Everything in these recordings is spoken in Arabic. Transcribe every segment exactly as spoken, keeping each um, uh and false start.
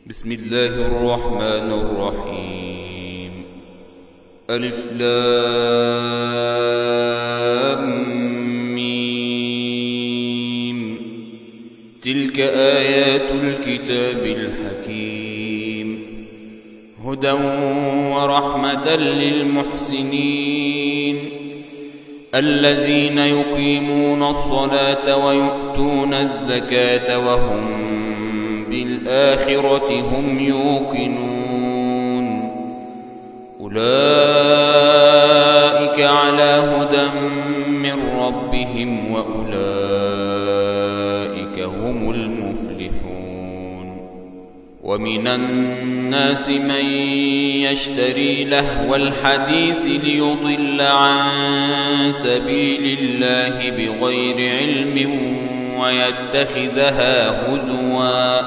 بسم الله الرحمن الرحيم. ألف لام ميم. تلك آيات الكتاب الحكيم، هدى ورحمة للمحسنين الذين يقيمون الصلاة ويؤتون الزكاة وهم بالآخرة هم يوقنون. أولئك على هدى من ربهم وأولئك هم المفلحون. ومن الناس من يشتري لهو الحديث ليضل عن سبيل الله بغير علم ويتخذها هزوا،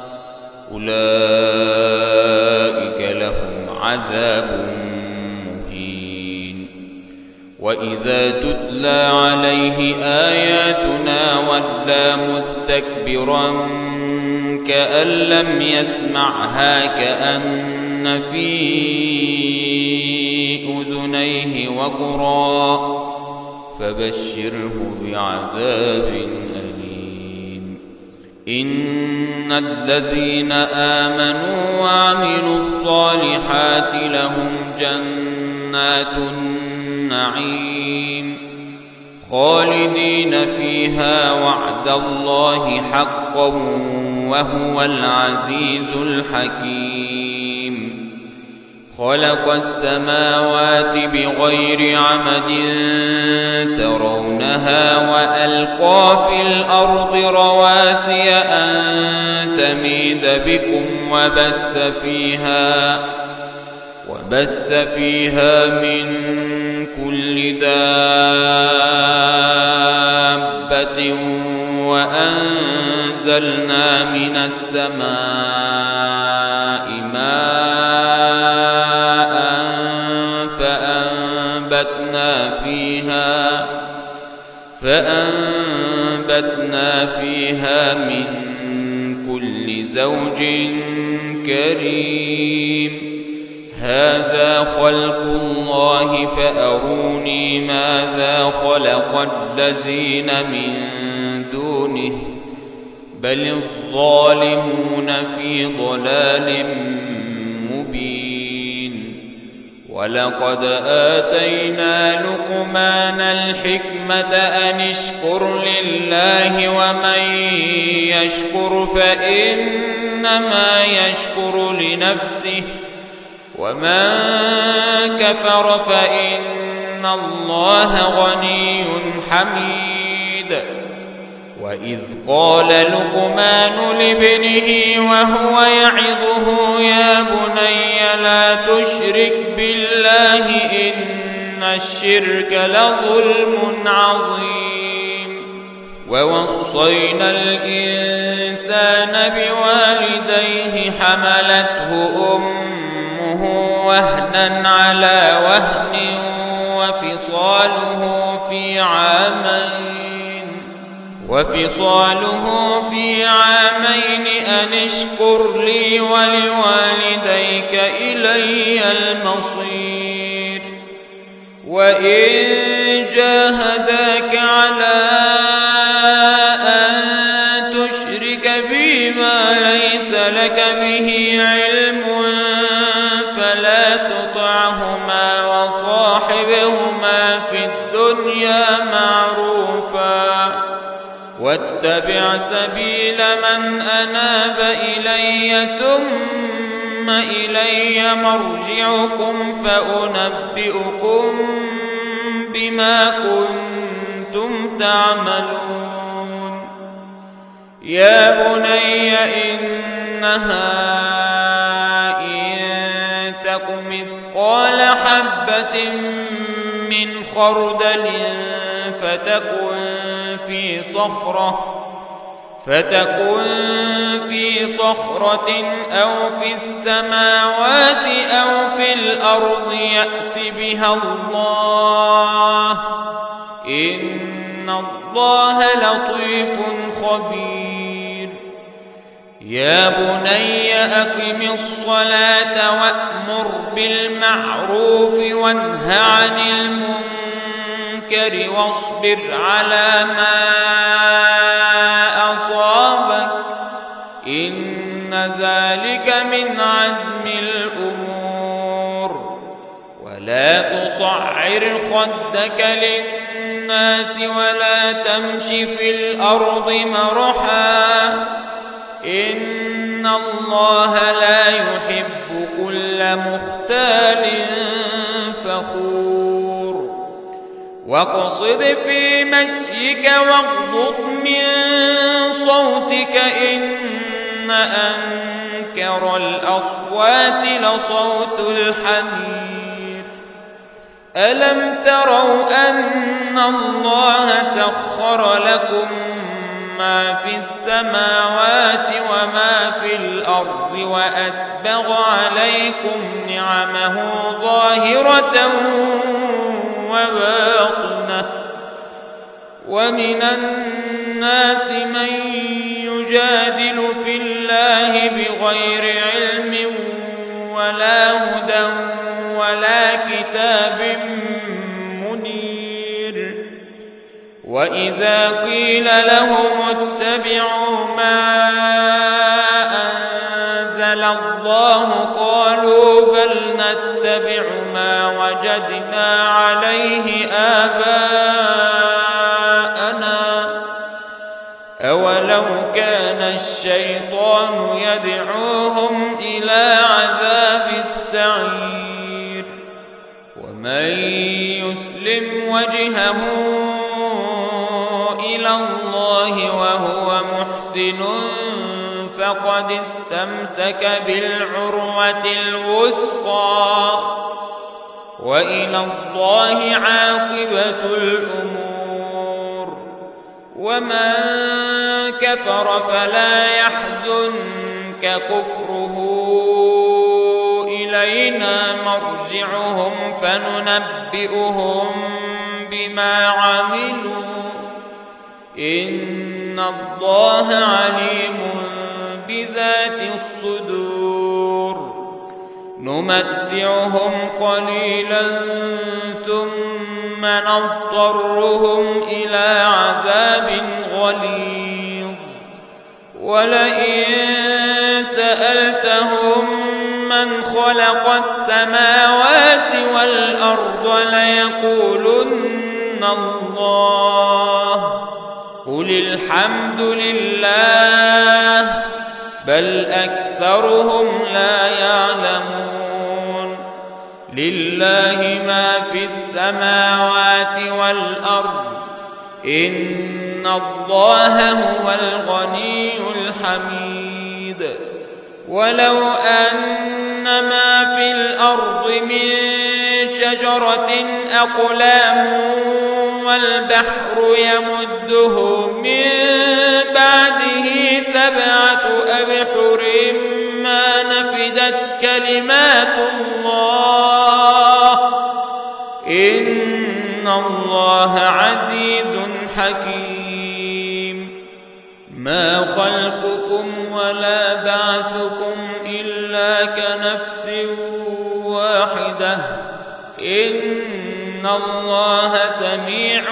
أولئك لهم عذاب مهين. وإذا تتلى عليه آياتنا ولى مستكبرا كأن لم يسمعها كأن في أذنيه وقرا، فبشره بعذاب أليم. إن الذين آمنوا وعملوا الصالحات لهم جنات النعيم خالدين فيها وعد الله حقا وهو العزيز الحكيم. خلق السماوات بغير عمد ترونها وألقى في الأرض رواسي أن تميد بكم وبث فيها وبث فيها من كل دابة وأنزلنا من السماء ماء فأنبتنا فيها فأنبتنا فيها من كل زوج كريم. هذا خلق الله فأروني ماذا خلق الذين من دونه بل الظالمون في ضلال مبين. ولقد آتينا لقمان الحكمة أن اشكر لله ومن يشكر فإنما يشكر لنفسه ومن كفر فإن الله غني حميد. وإذ قال لقمان لابنه وهو يعظه يا بني لا تشرك بالله إن الشرك لظلم عظيم. ووصينا الإنسان بوالديه حملته أمه وهنا على وهن وفصاله في عامين وفصاله في عامين أن اشكر لي ولوالديك إلي المصير. وإن جاهداك على أن تشرك بي ما ليس لك به علم فلا تطعهما وصاحبهما في الدنيا معروفا واتبع سبيل من أناب إلي ثم إلي مرجعكم فأنبئكم بما كنتم تعملون. يا بني إنها إن تك مثقال حبة من خردل فتكن في صخرة فتكن في صخرة أو في السماوات أو في الأرض يأت بها الله إن الله لطيف خبير. يا بني أقم الصلاة وأمر بالمعروف وانه عن المنكر واصبر على ما أصابك إن ذلك من عزم الأمور ولا تصعر خدك للناس ولا تمش في الأرض مرحا إن الله لا يحب كل مختال فخور واقصد في مشيك واغضض من صوتك إن أنكر الأصوات لصوت الحمير ألم تروا أن الله سخر لكم ما في السماوات وما في الأرض وأسبغ عليكم نعمه ظاهرة وباطنة ومن الناس من يجادل في الله بغير علم ولا هدى ولا كتاب منير وإذا قيل لهم اتبعوا ما أنزل الله قالوا بل نتبع ما وجدنا عليه آباءنا أولو كان الشيطان يدعوهم إلى عذاب السعير ومن يسلم وجهه إلى الله وهو محسن فقد استمسك بالعروة الوثقى وإلى الله عاقبة الأمور ومن كفر فلا يحزنك كفره إلينا مرجعهم فننبئهم بما عملوا إن الله عليم بذات الصدور نمتعهم قليلا ثم نضطرهم إلى عذاب غليظ ولئن سألتهم من خلق السماوات والأرض ليقولن الله قل الحمد لله بل أكثرهم لا يعلمون لله ما في السماوات والأرض إن الله هو الغني الحميد ولو أن ما في الأرض من شجرة أقلام والبحر يمده من بعده سبعة أبحر ما نفدت كلمات الله إن الله عزيز حكيم ما خلقكم ولا بعثكم إلا كنفس واحدة إن الله سميع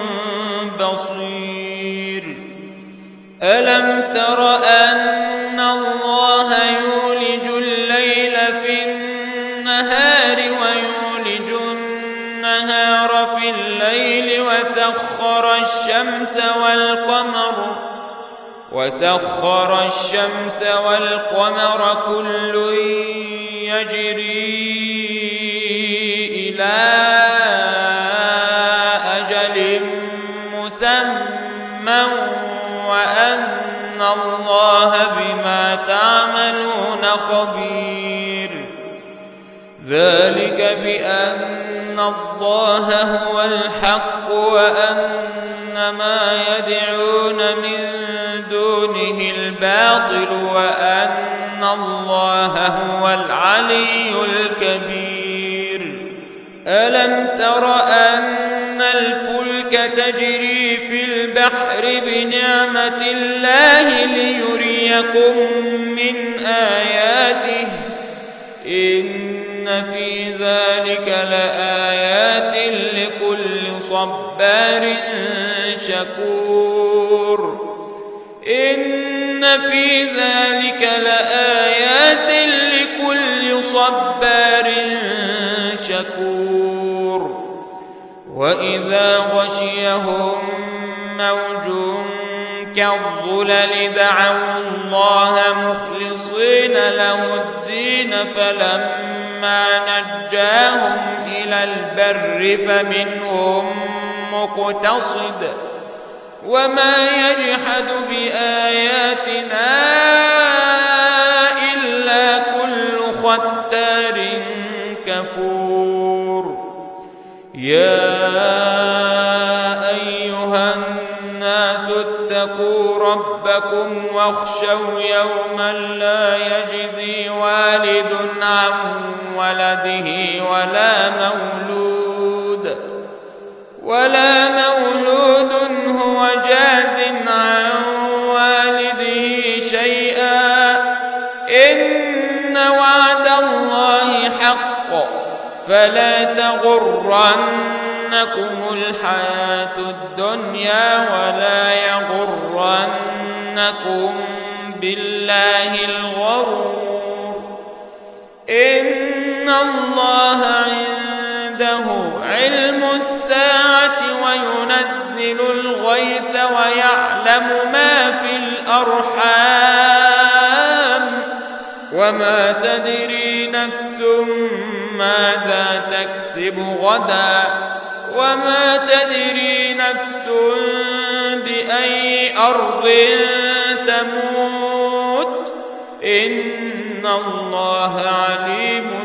بصير ألم تر أن الله يولج الليل في النهار ويولج النهار في الليل وسخر الشمس والقمر وسخر الشمس والقمر كل يجري إلى أجل مسمى وأن الله بما تعملون خبير ذلك بأن الله هو الحق وأن ما يدعون من دونه الباطل وأن الله هو العلي الكبير ألم تر أن الفلك تجري في البحر بنعمة الله ليري يكن من آياته إن في ذلك لآيات لكل صبار شكور إن في ذلك لآيات لكل صبار شكور وإذا غشيهم موج كالظلل دعوا الله مخلصين له الدين فلما نجاهم إلى البر فمنهم مقتصد وما يجحد بآياتنا إلا كل ختار كفور يا أيها الناس اتقوا ربكم واخشوا يوما لا يجزي والد عن ولده ولا مولود ولا مولود هو جاز عن والده شيئا إن وعد الله حق فلا تغرنكم الحياة الدنيا ولا يغرنكم بالله الغرور إن الله عنده علم الساعة وينزل الغيث ويعلم ما في الأرحام وما تدري نفس ماذا تكسب غدا وما تدري نفس بأي أرض تموت إن الله عليم